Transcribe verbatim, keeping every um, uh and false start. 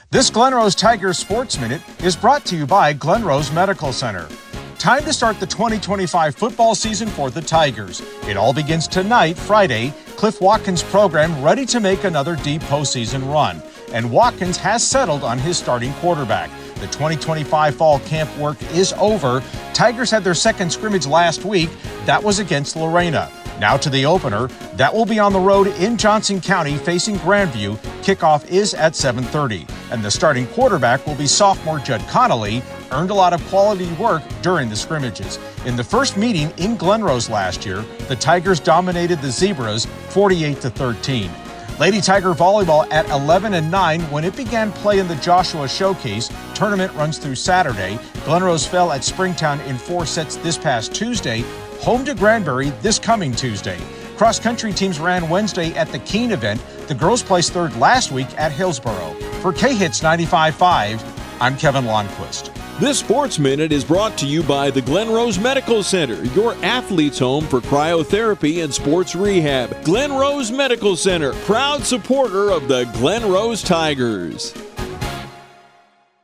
This Glen Rose Tigers Sports Minute is brought to you by Glen Rose Medical Center. Time to start the twenty twenty-five football season for the Tigers. It all begins tonight, Friday. Cliff Watkins' program ready to make another deep postseason run. And Watkins has settled on his starting quarterback. The twenty twenty-five fall camp work is over. Tigers had their second scrimmage last week. That was against Lorena. Now to the opener. That will be on the road in Johnson County facing Grandview. Kickoff is at seven thirty. And the starting quarterback will be sophomore Judd Connolly. Earned a lot of quality work during the scrimmages. In the first meeting in Glen Rose last year, the Tigers dominated the Zebras forty-eight to thirteen. Lady Tiger volleyball at eleven and nine when it began play in the Joshua Showcase. Tournament runs through Saturday. Glen Rose fell at Springtown in four sets this past Tuesday. Home to Granbury this coming Tuesday. Cross-country teams ran Wednesday at the Keene event. The girls placed third last week at Hillsboro. For K-Hits ninety-five point five, I'm Kevin Lonnquist. This Sports Minute is brought to you by the Glen Rose Medical Center, your athlete's home for cryotherapy and sports rehab. Glen Rose Medical Center, proud supporter of the Glen Rose Tigers.